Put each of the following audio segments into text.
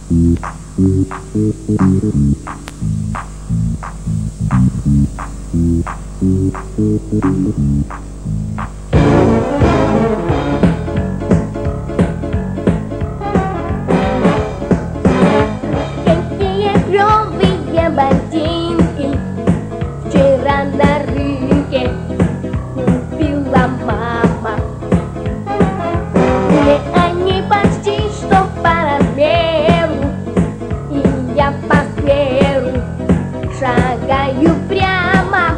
Какие клёвые ботинки вчера на рынке купила мама. Мне они почти что по размеру, и я по скверу шагаю прямо.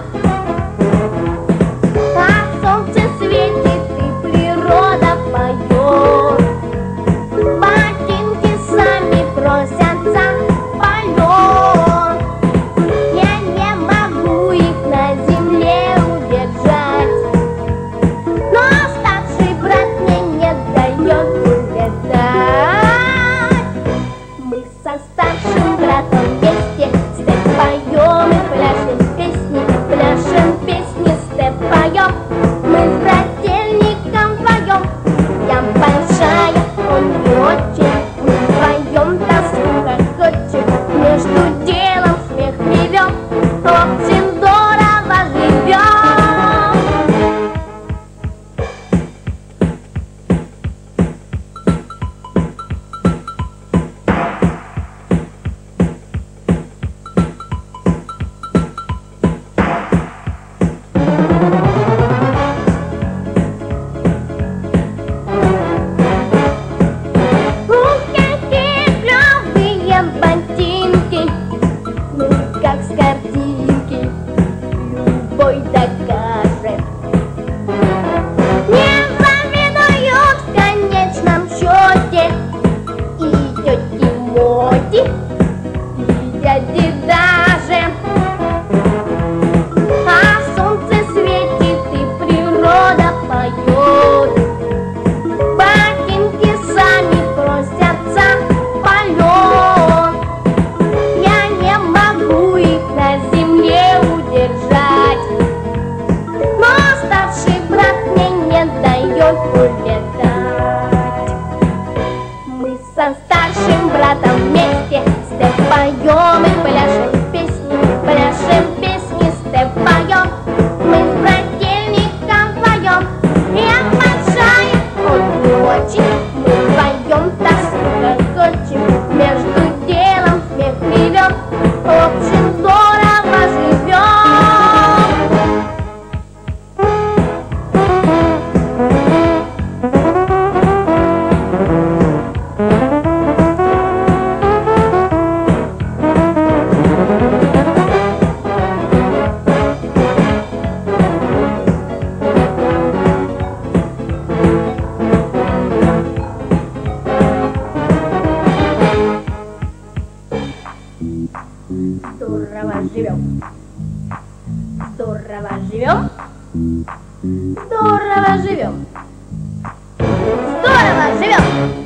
А солнце светит, и природа поет. Ботинки сами просятся в полет. Я не могу их на земле удержать, но старший брат мне не дает улетать. Мы со старшим братом вместе степ поем и пляшем песни, степ поем. Мы с брательником вдвоем, я большая, он не очень. Мы вдвоем тоску хохочем, между делом смех ревем. В общем, здорово живем. Какие клёвые ботинки, ну как с картинки, любой докажет. Не завидуют в конечном счете и тёте Моти, и дяде даже. А солнце светит, и природа поет. Ботинки сами просятся в полет. Я не могу их на земле удержать, но старший брат мне не дает улетать. Мы со старшим братом вместе степ поем и пляшем песни, степ поем. Мы с брательником вдвоем, я большая, он не очень. Мы вдвоем тоску хохочем, между делом смех ревем. В общем, здорово живем. Здорово живем. Здорово живем. Здорово живем. Здорово живем.